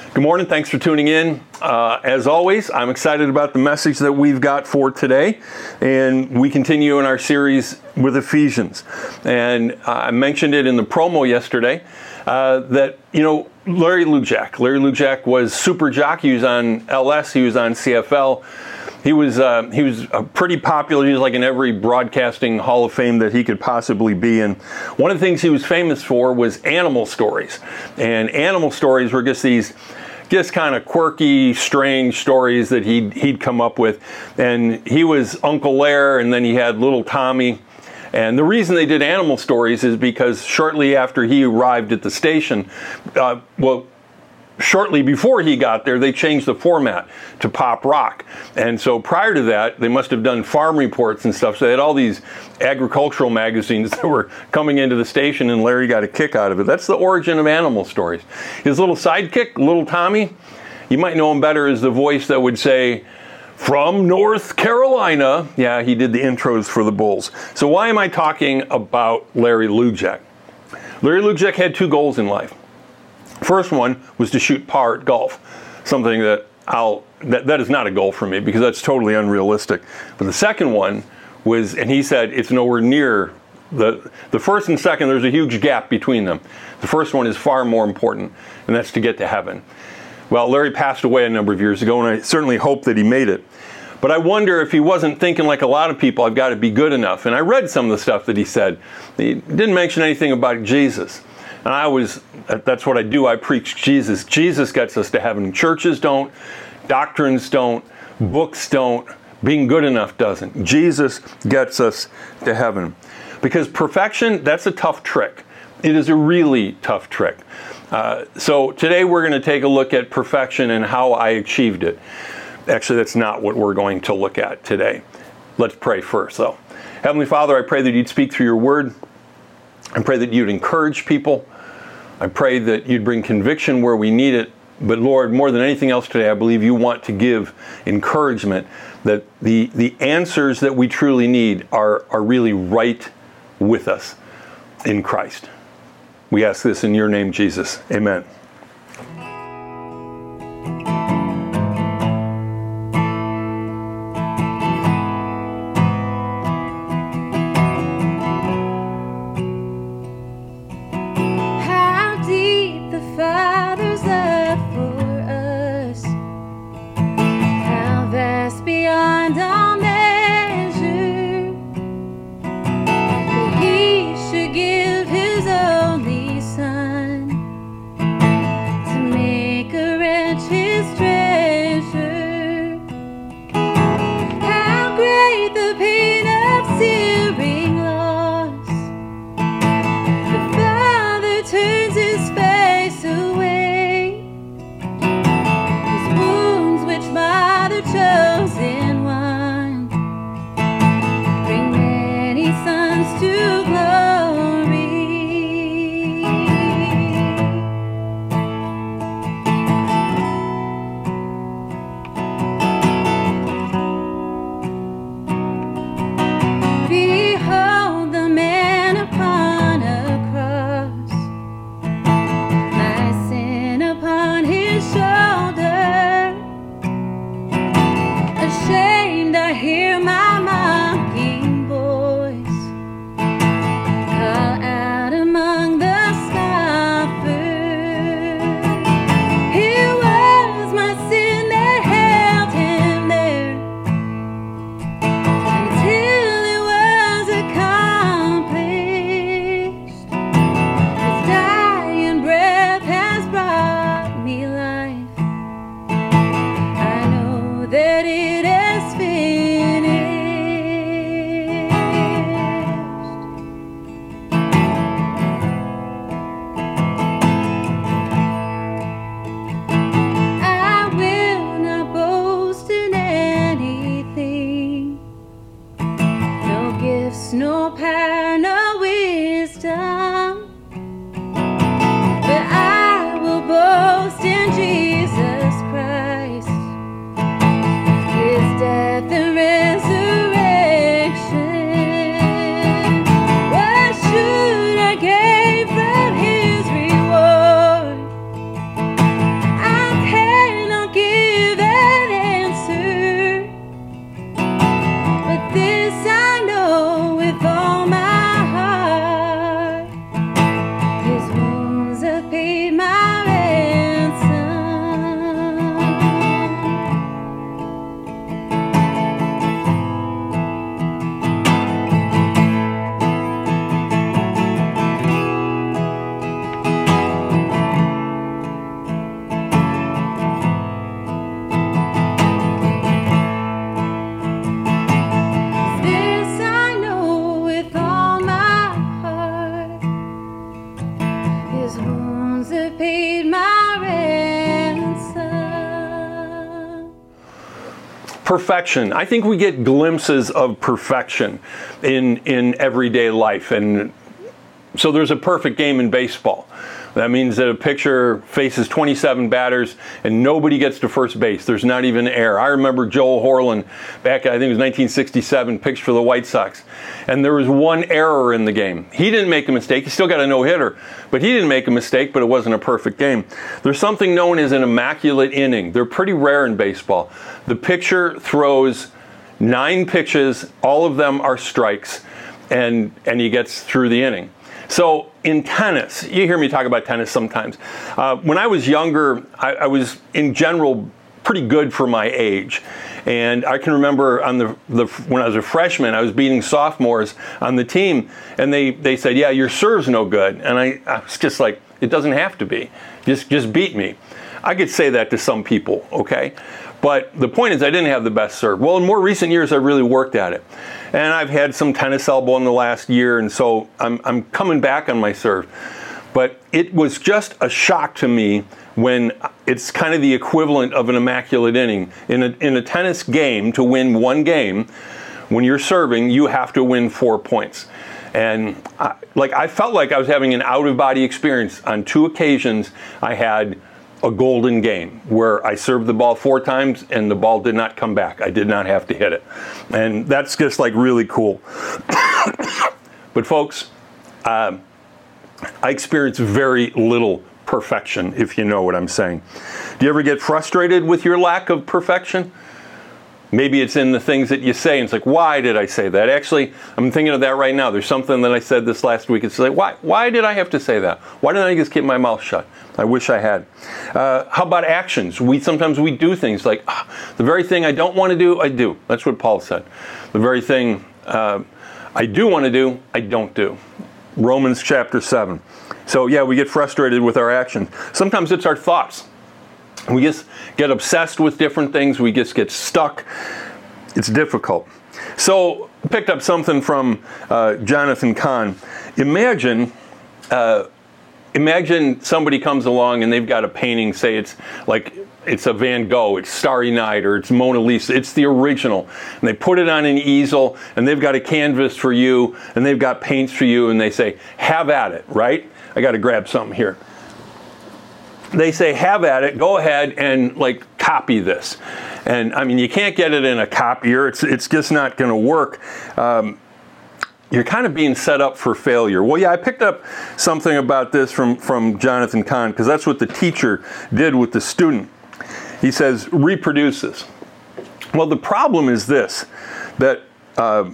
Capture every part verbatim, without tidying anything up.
Good morning. Thanks for tuning in. Uh, as always, I'm excited about the message that we've got for today. And we continue in our series with Ephesians. And I mentioned it in the promo yesterday uh, that, you know, Larry Lujack. Larry Lujack was super jock. He was on L S. He was on C F L. He was uh, he was uh, pretty popular. He was like in every broadcasting hall of fame that he could possibly be in. One of the things he was famous for was animal stories. And animal stories were just these just kind of quirky, strange stories that he'd, he'd come up with. And he was Uncle Lair, and then he had Little Tommy. And the reason they did animal stories is because shortly after he arrived at the station, uh, well, shortly before he got there, they changed the format to pop rock. And so prior to that, they must have done farm reports and stuff. So they had all these agricultural magazines that were coming into the station, and Larry got a kick out of it. That's the origin of animal stories. His little sidekick, Little Tommy, you might know him better as the voice that would say, "From North Carolina." Yeah, he did the intros for the Bulls. So why am I talking about Larry Lujack? Larry Lujack had two goals in life. First one was to shoot par at golf, something that I'll that, that is not a goal for me because that's totally unrealistic. But the second one was, and he said it's nowhere near the the first and second. There's a huge gap between them. The first one is far more important, and that's to get to heaven. Well, Larry passed away a number of years ago, and I certainly hope that he made it. But I wonder if he wasn't thinking like a lot of people, I've got to be good enough. And I read some of the stuff that he said. He didn't mention anything about Jesus. And I was, that's what I do, I preach Jesus. Jesus gets us to heaven. Churches don't, doctrines don't, books don't, being good enough doesn't. Jesus gets us to heaven. Because perfection, that's a tough trick. It is a really tough trick. Uh, so today we're going to take a look at perfection and how I achieved it. Actually, that's not what we're going to look at today. Let's pray first, though. Heavenly Father, I pray that you'd speak through your word. I pray that you'd encourage people. I pray that you'd bring conviction where we need it. But Lord, more than anything else today, I believe you want to give encouragement that the, the answers that we truly need are, are really right with us in Christ. We ask this in your name, Jesus. Amen. perfection. I think we get glimpses of perfection in, in everyday life. And so there's a perfect game in baseball. That means that a pitcher faces twenty-seven batters and nobody gets to first base. There's not even air. I remember Joel Horland back, I think it was nineteen sixty-seven, pitched for the White Sox. And there was one error in the game. He didn't make a mistake. He still got a no-hitter. But he didn't make a mistake, but it wasn't a perfect game. There's something known as an immaculate inning. They're pretty rare in baseball. The pitcher throws nine pitches. All of them are strikes. And, and he gets through the inning. So in tennis, you hear me talk about tennis sometimes. Uh, when I was younger, I, I was in general pretty good for my age. And I can remember on the, the when I was a freshman, I was beating sophomores on the team, and they, they said, yeah, your serve's no good. And I, I was just like, it doesn't have to be. Just, just beat me. I could say that to some people, okay? But the point is I didn't have the best serve. Well, in more recent years, I really worked at it. And I've had some tennis elbow in the last year, and so I'm, I'm coming back on my serve. But it was just a shock to me when it's kind of the equivalent of an immaculate inning. In a, in a tennis game, to win one game, when you're serving, you have to win four points. And I, like I felt like I was having an out-of-body experience. On two occasions, I had a golden game where I served the ball four times and the ball did not come back. I did not have to hit it. And that's just like really cool. But folks, uh, I experience very little perfection, if you know what I'm saying. Do you ever get frustrated with your lack of perfection? Maybe it's in the things that you say, and it's like, why did I say that? Actually, I'm thinking of that right now. There's something that I said this last week. It's like, why, why did I have to say that? Why didn't I just keep my mouth shut? I wish I had. Uh, how about actions? We sometimes we do things like, ah, the very thing I don't want to do, I do. That's what Paul said. The very thing uh, I do want to do, I don't do. Romans chapter seven. So yeah, we get frustrated with our actions. Sometimes it's our thoughts. We just get obsessed with different things. We just get stuck. It's difficult. So I picked up something from uh, Jonathan Cahn. Imagine, uh, imagine somebody comes along and they've got a painting, say it's like it's a Van Gogh, it's Starry Night, or it's Mona Lisa, it's the original. And they put it on an easel, and they've got a canvas for you, and they've got paints for you, and they say, have at it, right? I got to grab something here. They say, have at it, go ahead and like copy this. And I mean, you can't get it in a copier. It's, it's just not going to work. Um, you're kind of being set up for failure. Well, yeah, I picked up something about this from, from Jonathan Cahn, because that's what the teacher did with the student. He says, reproduce this. Well, the problem is this, that uh,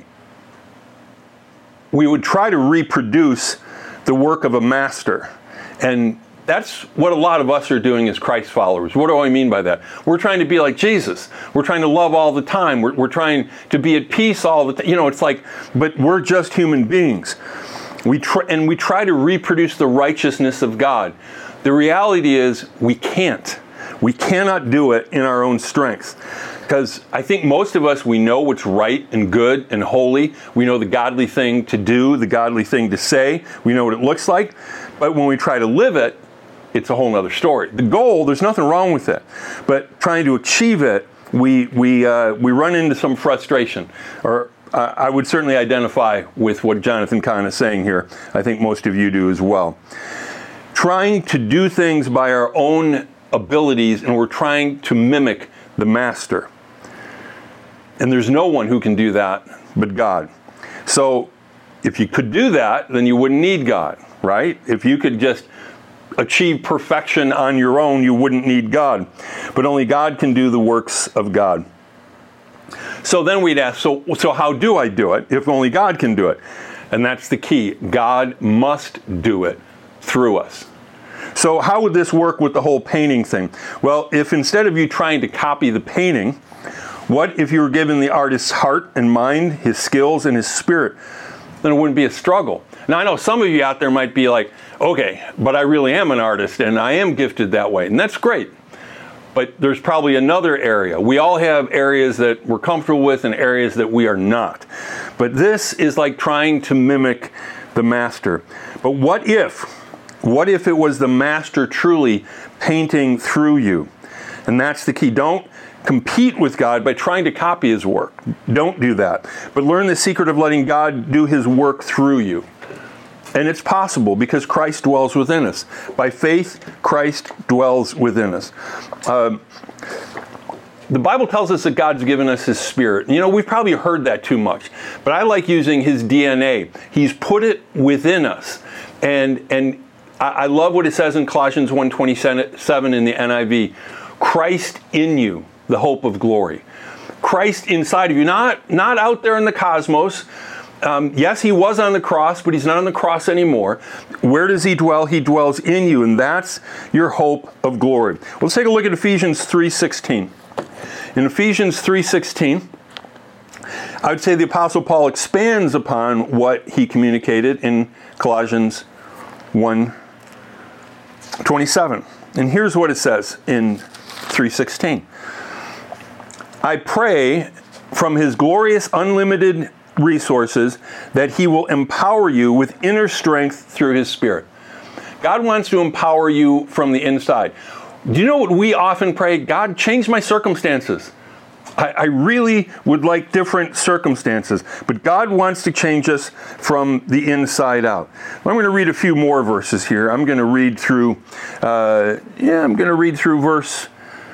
we would try to reproduce the work of a master. And that's what a lot of us are doing as Christ followers. What do I mean by that? We're trying to be like Jesus. We're trying to love all the time. We're, we're trying to be at peace all the time. You know, it's like, but we're just human beings. We try, and we try to reproduce the righteousness of God. The reality is we can't. We cannot do it in our own strength. Because I think most of us, we know what's right and good and holy. We know the godly thing to do, the godly thing to say. We know what it looks like. But when we try to live it, it's a whole other story. The goal, there's nothing wrong with it. But trying to achieve it, we we uh, we run into some frustration. Or uh, I would certainly identify with what Jonathan Cahn is saying here. I think most of you do as well. Trying to do things by our own abilities, and we're trying to mimic the master. And there's no one who can do that but God. So if you could do that, then you wouldn't need God, right? If you could just achieve perfection on your own, you wouldn't need God. But only God can do the works of God. So then we'd ask, so, so how do I do it if only God can do it? And that's the key. God must do it through us. So how would this work with the whole painting thing? Well, if instead of you trying to copy the painting, what if you were given the artist's heart and mind, his skills and his spirit? Then it wouldn't be a struggle. Now, I know some of you out there might be like, okay, but I really am an artist and I am gifted that way. And that's great. But there's probably another area. We all have areas that we're comfortable with and areas that we are not. But this is like trying to mimic the master. But what if, what if it was the master truly painting through you? And that's the key. Don't, compete with God by trying to copy his work. Don't do that. But learn the secret of letting God do his work through you. And it's possible because Christ dwells within us. By faith, Christ dwells within us. Um, The Bible tells us that God's given us his Spirit. You know, we've probably heard that too much, but I like using his D N A. He's put it within us. And and I love what it says in Colossians one twenty-seven in the N I V. Christ in you, the hope of glory. Christ inside of you, not, not out there in the cosmos. Um, yes, he was on the cross, but he's not on the cross anymore. Where does he dwell? He dwells in you, and that's your hope of glory. Let's take a look at Ephesians three sixteen. In Ephesians three sixteen, I would say the Apostle Paul expands upon what he communicated in Colossians one twenty-seven. And here's what it says in three sixteen. I pray from his glorious unlimited resources that he will empower you with inner strength through his Spirit. God wants to empower you from the inside. Do you know what we often pray? God, change my circumstances. I, I really would like different circumstances, but God wants to change us from the inside out. I'm going to read a few more verses here. I'm going to read through, uh, yeah, I'm going to read through verse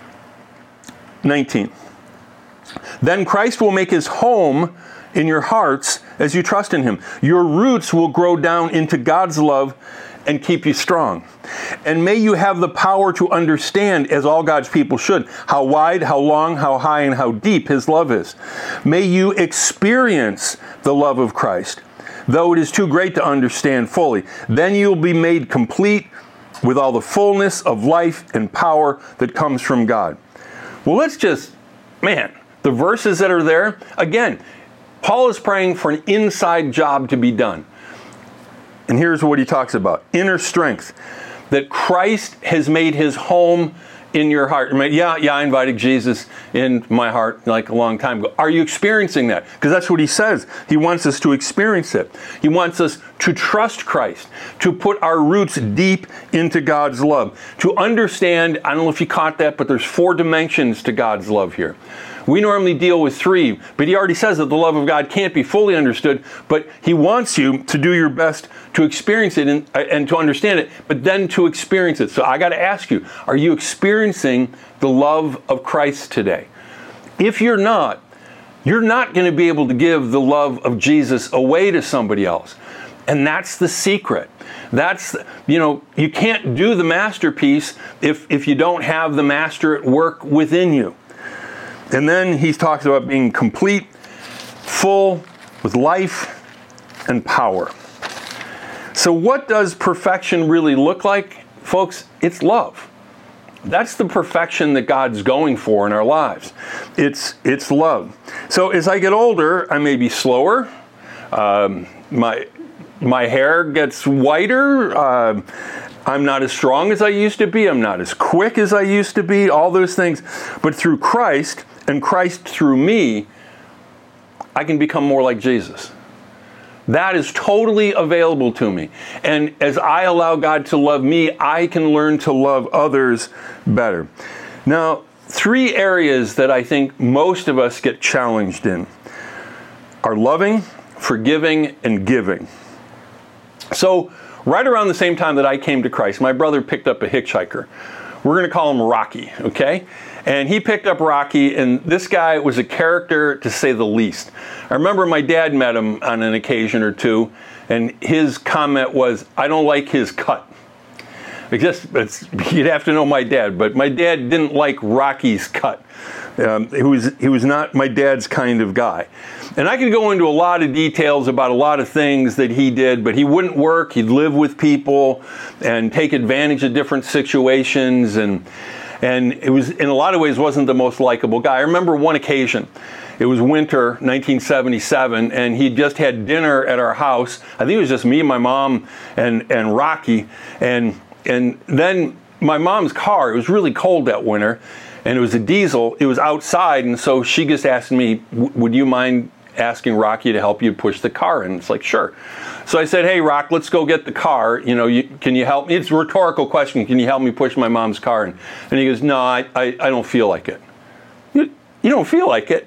nineteen. Then Christ will make his home in your hearts as you trust in him. Your roots will grow down into God's love and keep you strong. And may you have the power to understand, as all God's people should, how wide, how long, how high, and how deep his love is. May you experience the love of Christ, though it is too great to understand fully. Then you'll be made complete with all the fullness of life and power that comes from God. Well, let's just, man, the verses that are there, again, Paul is praying for an inside job to be done. And here's what he talks about. Inner strength. That Christ has made his home in your heart. Yeah, yeah, I invited Jesus in my heart like a long time ago. Are you experiencing that? Because that's what he says. He wants us to experience it. He wants us to trust Christ, to put our roots deep into God's love, to understand, I don't know if you caught that, but there's four dimensions to God's love here. We normally deal with three, but he already says that the love of God can't be fully understood, but he wants you to do your best to experience it and, and to understand it, but then to experience it. So I got to ask you, are you experiencing the love of Christ today? If you're not, you're not going to be able to give the love of Jesus away to somebody else. And that's the secret. That's, you know, you can't do the masterpiece if, if you don't have the master at work within you. And then he talks about being complete, full, with life and power. So what does perfection really look like? Folks, it's love. That's the perfection that God's going for in our lives. It's, it's love. So as I get older, I may be slower. Um, my, my hair gets whiter. Uh, I'm not as strong as I used to be. I'm not as quick as I used to be. All those things. But through Christ, and Christ through me, I can become more like Jesus. That is totally available to me. And as I allow God to love me, I can learn to love others better. Now, three areas that I think most of us get challenged in are loving, forgiving, and giving. So, right around the same time that I came to Christ, my brother picked up a hitchhiker. We're going to call him Rocky, okay? And he picked up Rocky, and this guy was a character, to say the least. I remember my dad met him on an occasion or two, and his comment was, I don't like his cut. Because it's, you'd have to know my dad, but my dad didn't like Rocky's cut. Um, he was, he was not my dad's kind of guy. And I could go into a lot of details about a lot of things that he did, but he wouldn't work. He'd live with people and take advantage of different situations, and And it was, in a lot of ways, wasn't the most likable guy. I remember one occasion. It was winter, nineteen seventy-seven, and he just had dinner at our house. I think it was just me, my mom, and, and Rocky. And, and then my mom's car, it was really cold that winter, and it was a diesel. It was outside, and so she just asked me, would you mind asking Rocky to help you push the car in? It's like, sure. So I said, hey, Rock, let's go get the car. You know, you, can you help me? It's a rhetorical question. Can you help me push my mom's car in? And he goes, no, I, I, I don't feel like it. you don't feel like it.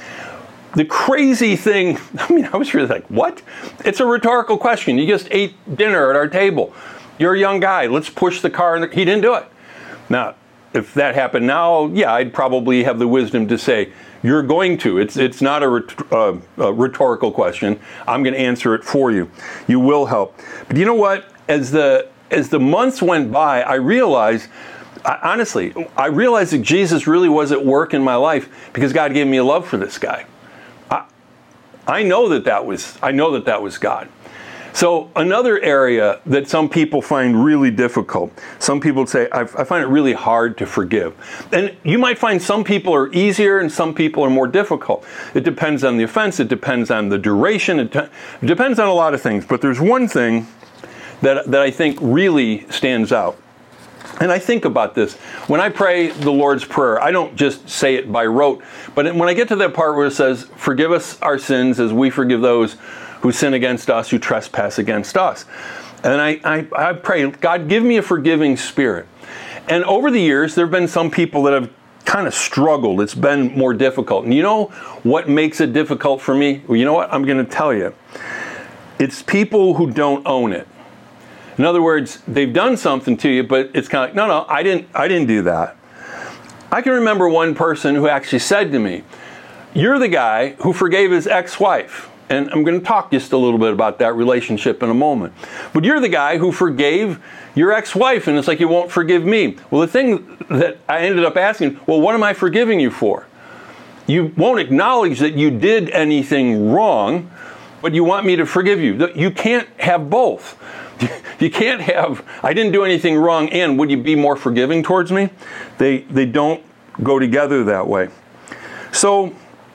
The crazy thing, I mean, I was really like, what? It's a rhetorical question. You just ate dinner at our table. You're a young guy. Let's push the car. In the, he didn't do it. Now, if that happened now, yeah, I'd probably have the wisdom to say, you're going to. It's it's not a, ret- uh, a rhetorical question. I'm going to answer it for you. You will help. But you know what? As the as the months went by, I realized, I, honestly, I realized that Jesus really was at work in my life because God gave me a love for this guy. I, I know that that was I know that that was God. So another area that some people find really difficult, some people say, I, I find it really hard to forgive. And you might find some people are easier and some people are more difficult. It depends on the offense. It depends on the duration. It, it depends on a lot of things. But there's one thing that, that I think really stands out. And I think about this. When I pray the Lord's Prayer, I don't just say it by rote. But when I get to that part where it says, forgive us our sins as we forgive those who sin against us, who trespass against us. And I, I, I pray, God, give me a forgiving spirit. And over the years, there have been some people that have kind of struggled. It's been more difficult. And you know what makes it difficult for me? Well, you know what? I'm going to tell you. It's people who don't own it. In other words, they've done something to you, but it's kind of like, no, no, I didn't, I didn't do that. I can remember one person who actually said to me, you're the guy who forgave his ex-wife. And I'm going to talk just a little bit about that relationship in a moment. But you're the guy who forgave your ex-wife, and it's like you won't forgive me. Well, the thing that I ended up asking, well, what am I forgiving you for? You won't acknowledge that you did anything wrong, but you want me to forgive you. You can't have both. You can't have, I didn't do anything wrong, and would you be more forgiving towards me? They, they don't go together that way. So,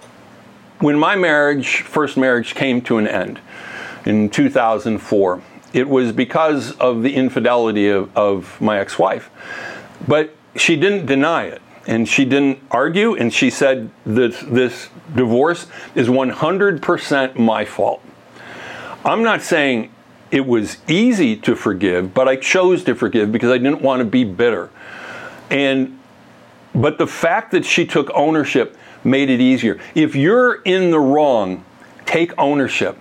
when my marriage, first marriage, came to an end in two thousand four, it was because of the infidelity of, of my ex-wife. But she didn't deny it, and she didn't argue, and she said that this divorce is one hundred percent my fault. I'm not saying it was easy to forgive, but I chose to forgive because I didn't want to be bitter. And but the fact that she took ownership made it easier. If you're in the wrong, take ownership.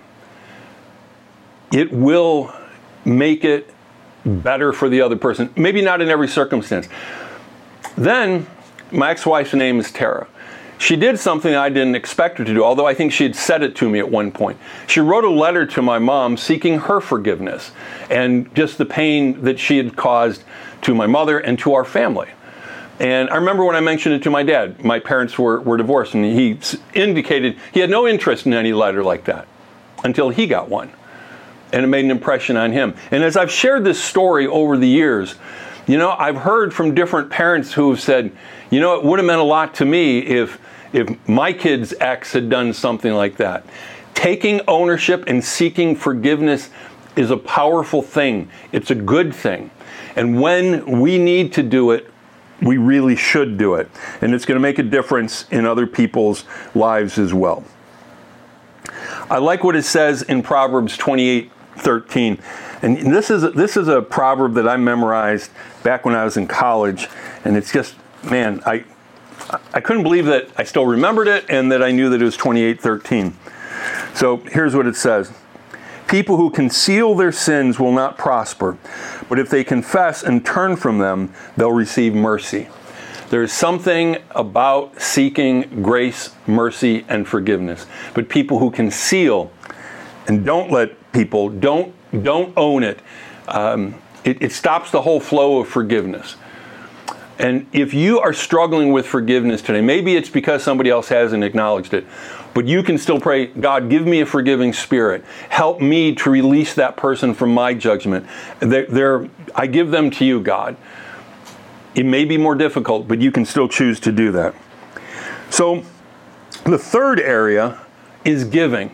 It will make it better for the other person. Maybe not in every circumstance. Then, my ex-wife's name is Tara. She did something I didn't expect her to do, although I think she had said it to me at one point. She wrote a letter to my mom seeking her forgiveness and just the pain that she had caused to my mother and to our family. And I remember when I mentioned it to my dad, my parents were, were divorced, and he indicated he had no interest in any letter like that until he got one. And it made an impression on him. And as I've shared this story over the years, you know, I've heard from different parents who have said, you know, it would have meant a lot to me if, if my kid's ex had done something like that. Taking ownership and seeking forgiveness is a powerful thing. It's a good thing. And when we need to do it, we really should do it. And it's going to make a difference in other people's lives as well. I like what it says in Proverbs twenty-eight thirteen. And this is, a, this is a proverb that I memorized back when I was in college. And it's just, man, I, I couldn't believe that I still remembered it and that I knew that it was twenty-eight thirteen. So here's what it says. People who conceal their sins will not prosper, but if they confess and turn from them, they'll receive mercy. There is something about seeking grace, mercy, and forgiveness. But people who conceal and don't let people, don't, don't own it, um, it, it stops the whole flow of forgiveness. And if you are struggling with forgiveness today, maybe it's because somebody else hasn't acknowledged it, but you can still pray, God, give me a forgiving spirit. Help me to release that person from my judgment. They're, they're, I give them to you, God. It may be more difficult, but you can still choose to do that. So the third area is giving.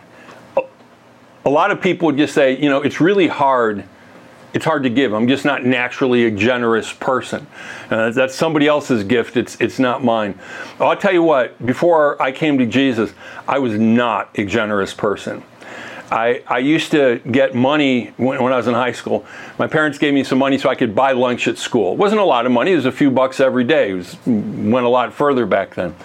A lot of people would just say, you know, it's really hard. It's hard to give. I'm just not naturally a generous person. Uh, that's somebody else's gift. It's it's not mine. I'll tell you what, before I came to Jesus, I was not a generous person. I, I used to get money when, when I was in high school. My parents gave me some money so I could buy lunch at school. It wasn't a lot of money. It was a few bucks every day. It was, went a lot further back then.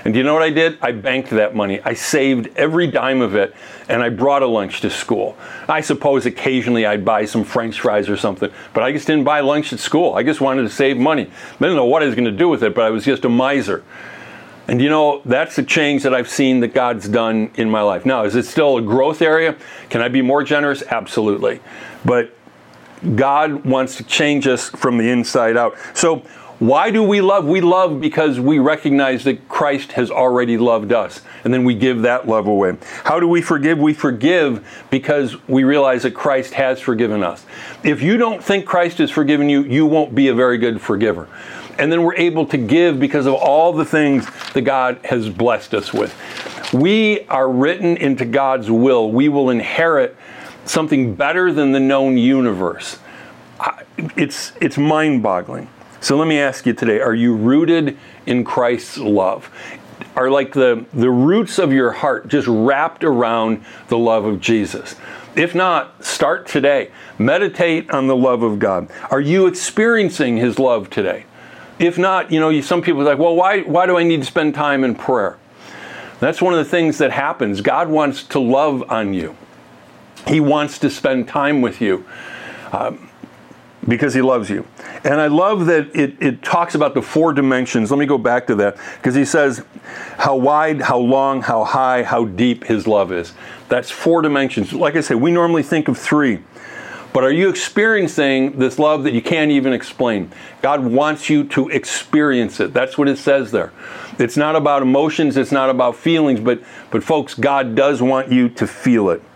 And do you know what I did? I banked that money. I saved every dime of it, and I brought a lunch to school. I suppose occasionally I'd buy some French fries or something, but I just didn't buy lunch at school. I just wanted to save money. I didn't know what I was going to do with it, but I was just a miser. And you know, that's a change that I've seen that God's done in my life. Now, is it still a growth area? Can I be more generous? Absolutely. But God wants to change us from the inside out. So why do we love? We love because we recognize that Christ has already loved us. And then we give that love away. How do we forgive? We forgive because we realize that Christ has forgiven us. If you don't think Christ has forgiven you, you won't be a very good forgiver. And then we're able to give because of all the things that God has blessed us with. We are written into God's will. We will inherit something better than the known universe. It's, it's mind-boggling. So let me ask you today, are you rooted in Christ's love? Are like the, the roots of your heart just wrapped around the love of Jesus? If not, start today. Meditate on the love of God. Are you experiencing His love today? If not, you know, some people are like, well, why, why do I need to spend time in prayer? That's one of the things that happens. God wants to love on you. He wants to spend time with you um, because He loves you. And I love that it, it talks about the four dimensions. Let me go back to that because He says how wide, how long, how high, how deep His love is. That's four dimensions. Like I say, we normally think of three. But are you experiencing this love that you can't even explain? God wants you to experience it. That's what it says there. It's not about emotions. It's not about feelings. But, but folks, God does want you to feel it.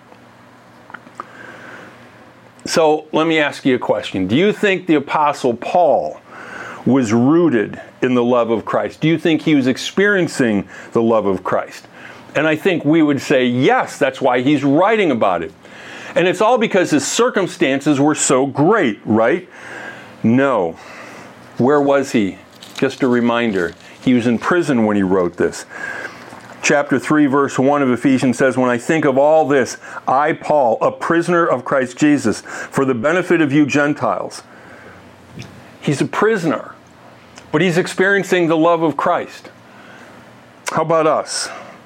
So let me ask you a question. Do you think the Apostle Paul was rooted in the love of Christ? Do you think he was experiencing the love of Christ? And I think we would say yes. That's why he's writing about it. And it's all because his circumstances were so great, right? No. Where was he? Just a reminder. He was in prison when he wrote this. Chapter three, verse one of Ephesians says, when I think of all this, I, Paul, a prisoner of Christ Jesus, for the benefit of you Gentiles. He's a prisoner, but he's experiencing the love of Christ. How about us?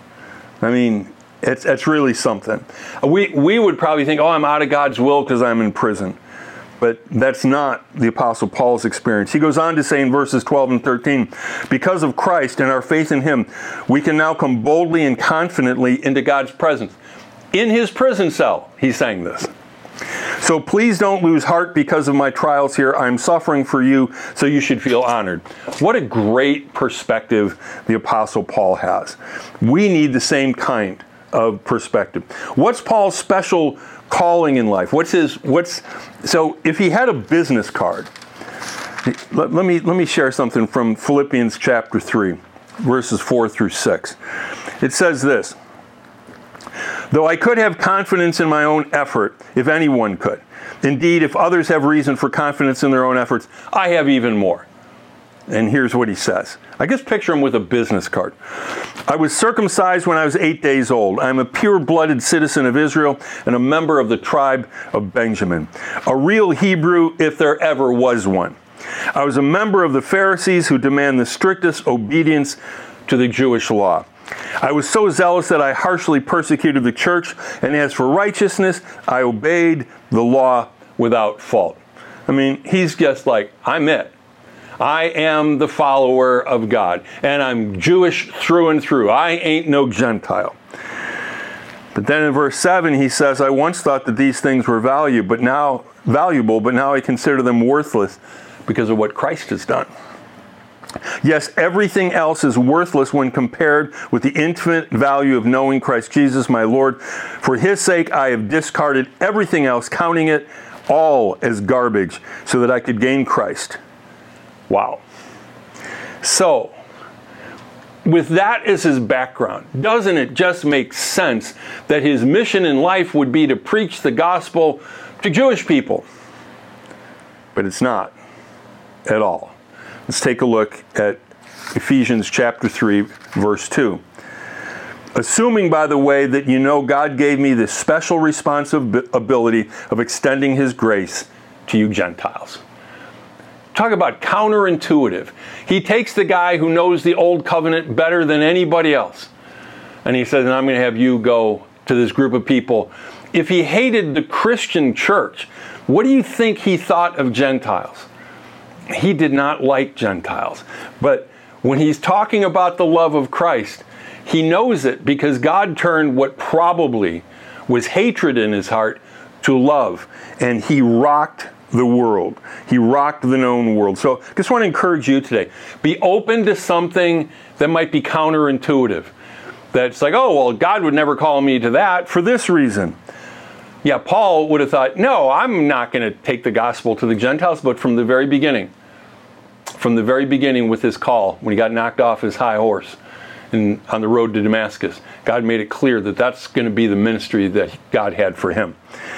I mean, It's, it's really something. We, we would probably think, oh, I'm out of God's will because I'm in prison. But that's not the Apostle Paul's experience. He goes on to say in verses twelve and thirteen, because of Christ and our faith in Him, we can now come boldly and confidently into God's presence. In His prison cell, he's saying this. So please don't lose heart because of my trials here. I'm suffering for you, so you should feel honored. What a great perspective the Apostle Paul has. We need the same kind of perspective. What's Paul's special calling in life? What's his, what's, so if he had a business card, let, let me, let me share something from Philippians chapter three, verses four through six. It says this, though I could have confidence in my own effort, if anyone could. Indeed, if others have reason for confidence in their own efforts, I have even more. And here's what he says. I just picture him with a business card. I was circumcised when I was eight days old. I am a pure-blooded citizen of Israel and a member of the tribe of Benjamin. A real Hebrew, if there ever was one. I was a member of the Pharisees who demand the strictest obedience to the Jewish law. I was so zealous that I harshly persecuted the church, and as for righteousness, I obeyed the law without fault. I mean, he's just like, I'm it. I am the follower of God, and I'm Jewish through and through. I ain't no Gentile. But then in verse seven, he says, I once thought that these things were value, but now valuable, but now I consider them worthless because of what Christ has done. Yes, everything else is worthless when compared with the infinite value of knowing Christ Jesus, my Lord. For His sake, I have discarded everything else, counting it all as garbage, so that I could gain Christ. Wow. So, with that as his background, doesn't it just make sense that his mission in life would be to preach the gospel to Jewish people? But it's not at all. Let's take a look at Ephesians chapter three, verse two. Assuming, by the way, that you know God gave me this special responsibility of extending His grace to you Gentiles. Talk about counterintuitive. He takes the guy who knows the old covenant better than anybody else, and he says, and I'm going to have you go to this group of people. If he hated the Christian church, what do you think he thought of Gentiles? He did not like Gentiles. But when he's talking about the love of Christ, he knows it because God turned what probably was hatred in his heart to love. And he rocked the world. He rocked the known world. So I just want to encourage you today. Be open to something that might be counterintuitive. That's like, oh, well, God would never call me to that for this reason. Yeah, Paul would have thought, no, I'm not going to take the gospel to the Gentiles, but from the very beginning, from the very beginning with his call, when he got knocked off his high horse and on the road to Damascus, God made it clear that that's going to be the ministry that God had for him.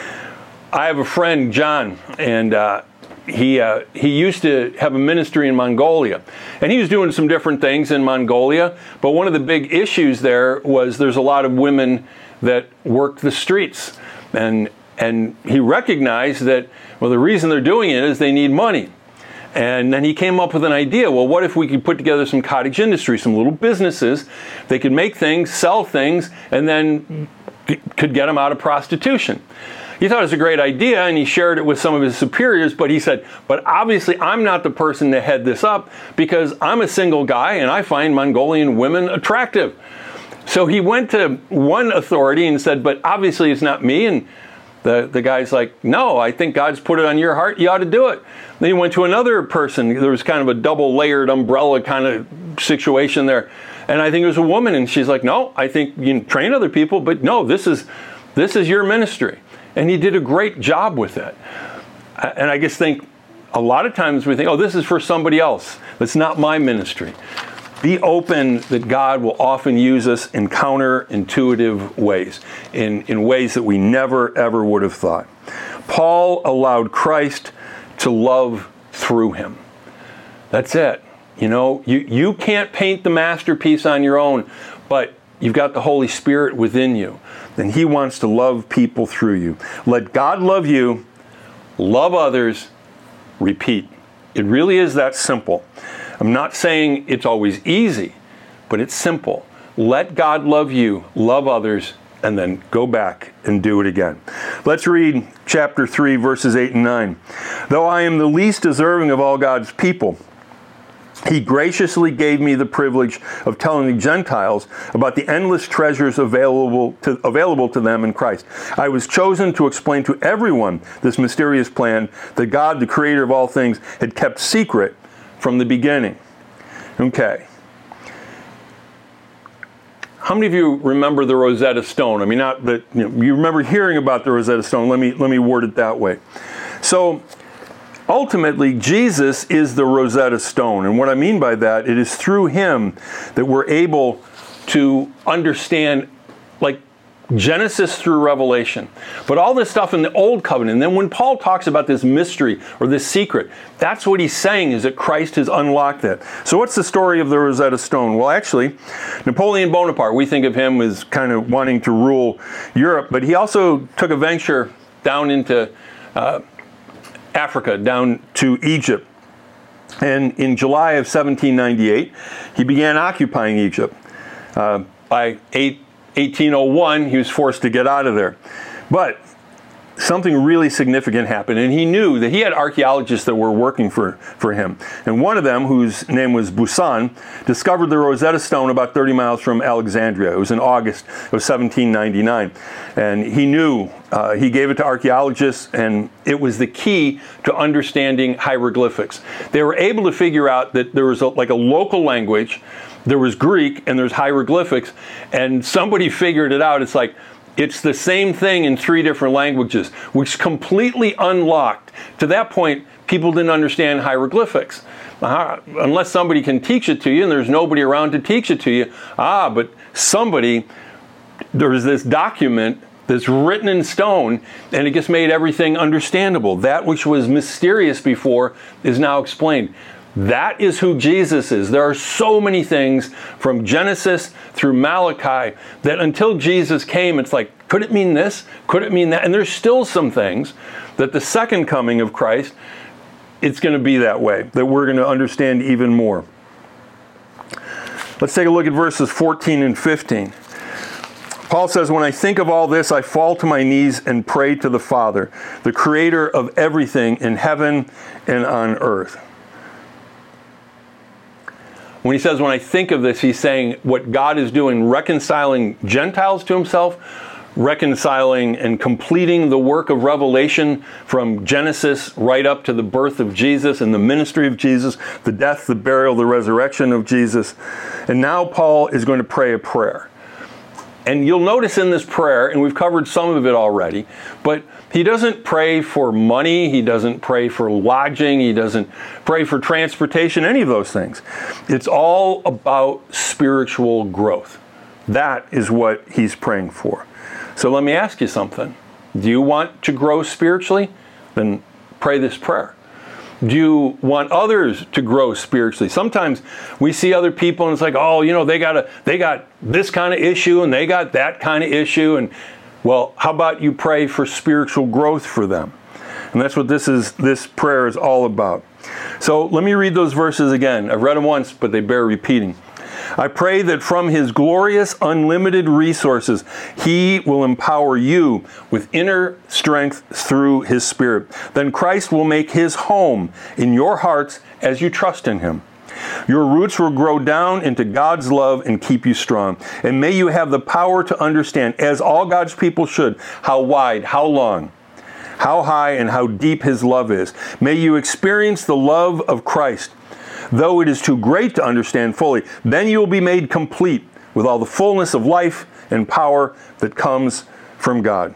I have a friend, John, and uh, he uh, he used to have a ministry in Mongolia. And he was doing some different things in Mongolia, but one of the big issues there was there's a lot of women that work the streets. And and he recognized that, well, the reason they're doing it is they need money. And then he came up with an idea. Well, what if we could put together some cottage industry, some little businesses? They could make things, sell things, and then could get them out of prostitution. He thought it was a great idea, and he shared it with some of his superiors, but he said, but obviously I'm not the person to head this up because I'm a single guy and I find Mongolian women attractive. So he went to one authority and said, but obviously it's not me. And the, the guy's like, no, I think God's put it on your heart. You ought to do it. Then he went to another person. There was kind of a double layered umbrella kind of situation there. And I think it was a woman. And she's like, no, I think you can train other people, but no, this is, this is your ministry. And he did a great job with it. And I just think a lot of times we think, oh, this is for somebody else. That's not my ministry. Be open that God will often use us in counterintuitive ways, in, in ways that we never, ever would have thought. Paul allowed Christ to love through him. That's it. You know, you, you can't paint the masterpiece on your own, but you've got the Holy Spirit within you, and he wants to love people through you. Let God love you, love others, repeat. It really is that simple. I'm not saying it's always easy, but it's simple. Let God love you, love others, and then go back and do it again. Let's read chapter three, verses eight and nine. Though I am the least deserving of all God's people, he graciously gave me the privilege of telling the Gentiles about the endless treasures available to, available to them in Christ. I was chosen to explain to everyone this mysterious plan that God, the creator of all things, had kept secret from the beginning. Okay. How many of you remember the Rosetta Stone? I mean, not that you know, you remember hearing about the Rosetta Stone. Let me let me word it that way. So, ultimately, Jesus is the Rosetta Stone, and what I mean by that, it is through him that we're able to understand, like, Genesis through Revelation. But all this stuff in the Old Covenant, and then when Paul talks about this mystery or this secret, that's what he's saying is that Christ has unlocked that. So what's the story of the Rosetta Stone? Well, actually, Napoleon Bonaparte, we think of him as kind of wanting to rule Europe, but he also took a venture down into uh, Africa, down to Egypt. And in July of seventeen ninety-eight, he began occupying Egypt. Uh, by eighteen oh one, he was forced to get out of there. But something really significant happened, and he knew that he had archaeologists that were working for, for him. And one of them, whose name was Busan, discovered the Rosetta Stone about thirty miles from Alexandria. It was in August of seventeen ninety-nine. And he knew, uh, he gave it to archaeologists, and it was the key to understanding hieroglyphics. They were able to figure out that there was a, like a local language, there was Greek, and there's hieroglyphics, and somebody figured it out. It's like, it's the same thing in three different languages, which completely unlocked. To that point, people didn't understand hieroglyphics. Uh, unless somebody can teach it to you, and there's nobody around to teach it to you. Ah, but somebody, there's this document that's written in stone, and it just made everything understandable. That which was mysterious before is now explained. That is who Jesus is. There are so many things from Genesis through Malachi that until Jesus came, it's like, could it mean this? Could it mean that? And there's still some things that the second coming of Christ it's going to be that way, that we're going to understand even more. Let's take a look at verses fourteen and fifteen. Paul says, when I think of all this, I fall to my knees and pray to the Father, the creator of everything in heaven and on earth. When he says, when I think of this, he's saying what God is doing, reconciling Gentiles to himself, reconciling and completing the work of revelation from Genesis right up to the birth of Jesus and the ministry of Jesus, the death, the burial, the resurrection of Jesus. And now Paul is going to pray a prayer. And you'll notice in this prayer, and we've covered some of it already, but he doesn't pray for money, he doesn't pray for lodging, he doesn't pray for transportation, any of those things. It's all about spiritual growth. That is what he's praying for. So let me ask you something. Do you want to grow spiritually? Then pray this prayer. Do you want others to grow spiritually? Sometimes we see other people and it's like, oh, you know, they got a, they got this kind of issue and they got that kind of issue. And well, how about you pray for spiritual growth for them? And that's what this is, this prayer is all about. So let me read those verses again. I've read them once, but they bear repeating. I pray that from his glorious unlimited resources, he will empower you with inner strength through his Spirit. Then Christ will make his home in your hearts as you trust in him. Your roots will grow down into God's love and keep you strong. And may you have the power to understand, as all God's people should, how wide, how long, how high, and how deep his love is. May you experience the love of Christ. Though it is too great to understand fully, then you will be made complete with all the fullness of life and power that comes from God.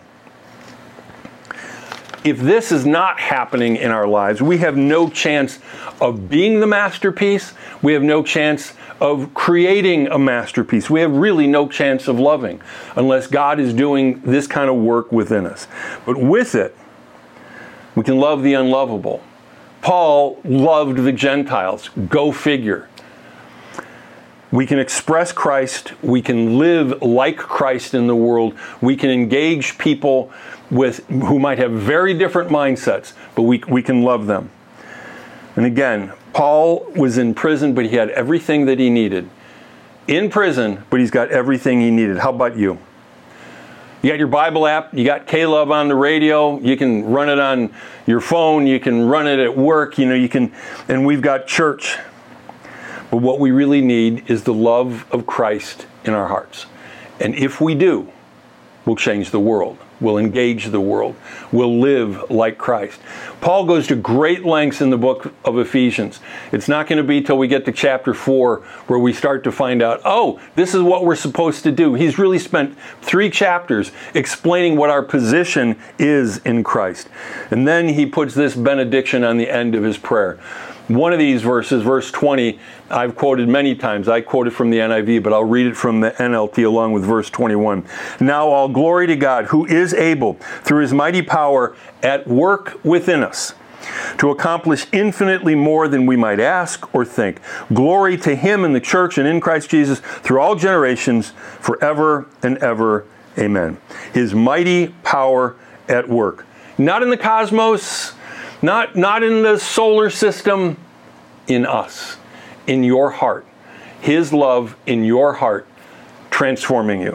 If this is not happening in our lives, we have no chance of being the masterpiece. We have no chance of creating a masterpiece. We have really no chance of loving unless God is doing this kind of work within us. But with it, we can love the unlovable. Paul loved the Gentiles. Go figure. We can express Christ. We can live like Christ in the world. We can engage people with who might have very different mindsets, but we, we can love them. And again, Paul was in prison, but he had everything that he needed. In prison, but he's got everything he needed. How about you? You got your Bible app, you got K-Love on the radio, you can run it on your phone, you can run it at work, you know, you can, and we've got church. But what we really need is the love of Christ in our hearts. And if we do, we'll change the world. We'll engage the world. We'll live like Christ. Paul goes to great lengths in the book of Ephesians. It's not going to be till we get to chapter four where we start to find out, oh, this is what we're supposed to do. He's really spent three chapters explaining what our position is in Christ. And then he puts this benediction on the end of his prayer. One of these verses, verse twenty, I've quoted many times. I quote it from the N I V, but I'll read it from the N L T along with verse twenty-one. Now all glory to God, who is able, through his mighty power, at work within us, to accomplish infinitely more than we might ask or think. Glory to him in the church and in Christ Jesus through all generations, forever and ever. Amen. His mighty power at work. Not in the cosmos, Not, not in the solar system, in us, in your heart. His love in your heart, transforming you.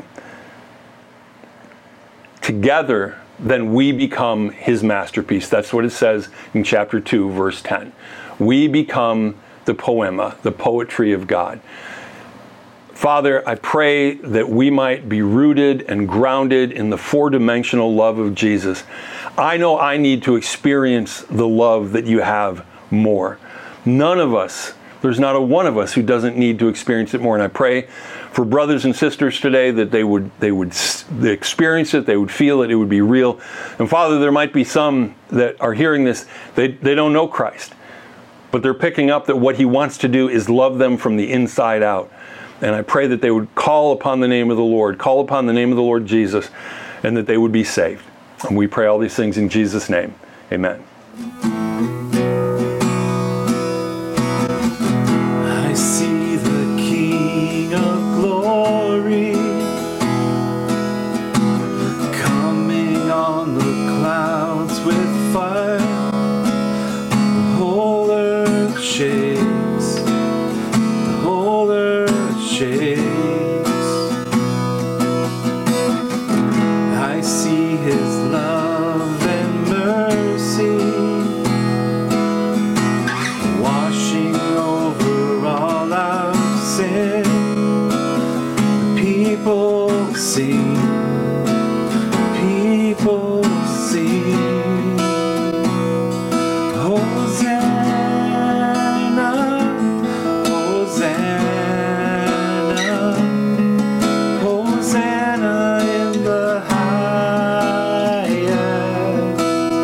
Together, then we become his masterpiece. That's what it says in chapter two, verse ten. We become the poema, the poetry of God. Father, I pray that we might be rooted and grounded in the four-dimensional love of Jesus. I know I need to experience the love that you have more. None of us, there's not a one of us who doesn't need to experience it more. And I pray for brothers and sisters today that they would they would they experience it, they would feel it, it would be real. And Father, there might be some that are hearing this, they, they don't know Christ, but they're picking up that what he wants to do is love them from the inside out. And I pray that they would call upon the name of the Lord, call upon the name of the Lord Jesus, and that they would be saved. And we pray all these things in Jesus' name. Amen. I see the King of Glory coming on the clouds with fire. The whole shakes, the whole earth shakes. I see His love and mercy washing over all our sin. The people sing, the people sing. Hosanna, Hosanna, Hosanna in the highest.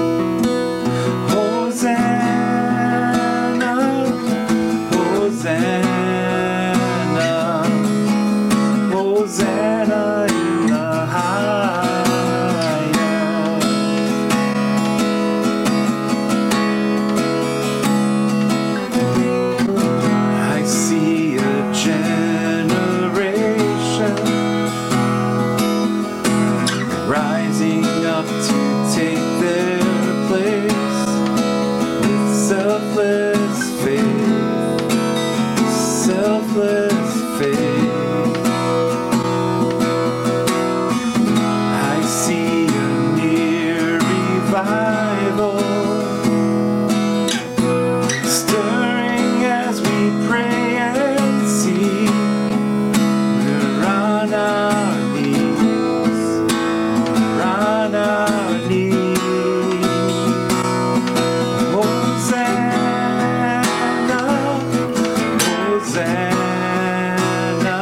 Hosanna, Hosanna, Hosanna in the highest. I see a generation rising up to take their place with selfless faith, selfless faith. I see a near revival stirring as we pray and see. We're on our knees, we're on our knees. Hosanna, Hosanna,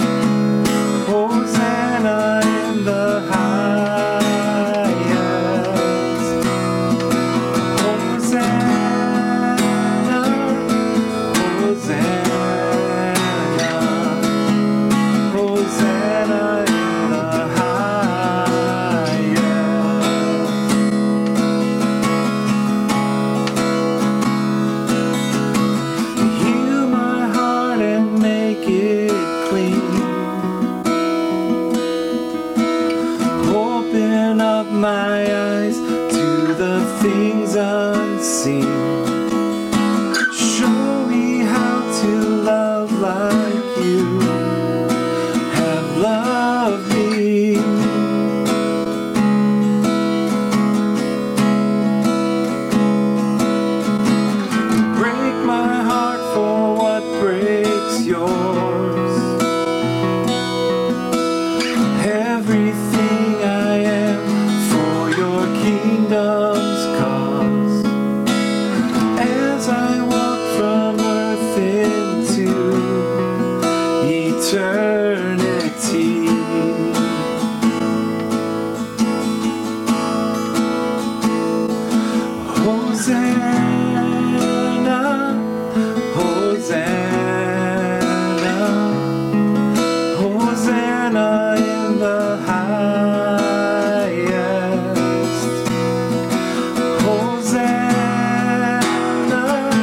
Hosanna in the highest. Hosanna, Hosanna, Hosanna in the highest. Heal my heart and make it clean. Open up my eyes to the things unseen. Show me how to love like you have loved me. Break my heart for what breaks yours. Everything I am for your kingdom's cause. As I walk from earth into eternity. Hosanna, Hosanna, Hosanna in the highest. Hosanna,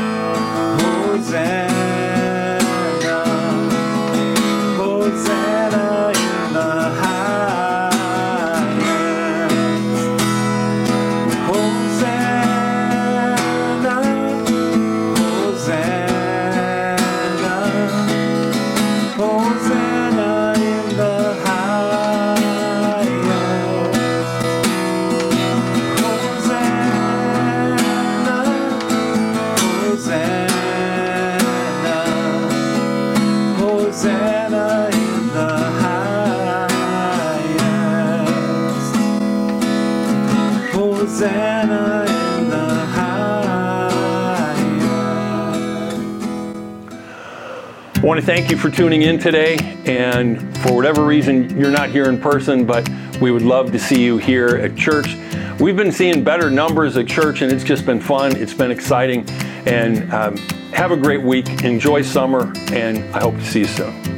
Hosanna, Hosanna in the highest. Hosanna, Hosanna, Hosanna in the highest. Hosanna, Hosanna, Hosanna in the highest. Hosanna in the highest. I want to thank you for tuning in today, and for whatever reason you're not here in person, but we would love to see you here at church. We've been seeing better numbers at church, and it's just been fun. It's been exciting, and um, have a great week. Enjoy summer, and I hope to see you soon.